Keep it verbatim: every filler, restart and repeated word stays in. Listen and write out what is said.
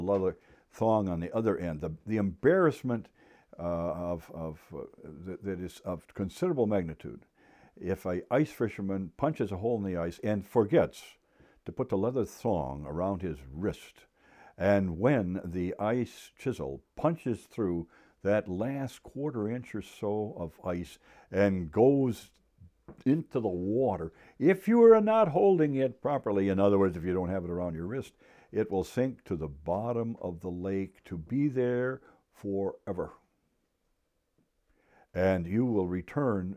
leather thong on the other end. The, the embarrassment uh, of, of, uh, that, that is of considerable magnitude. If a ice fisherman punches a hole in the ice and forgets to put the leather thong around his wrist, and when the ice chisel punches through that last quarter inch or so of ice and goes into the water, if you are not holding it properly, in other words, if you don't have it around your wrist, it will sink to the bottom of the lake to be there forever. And you will return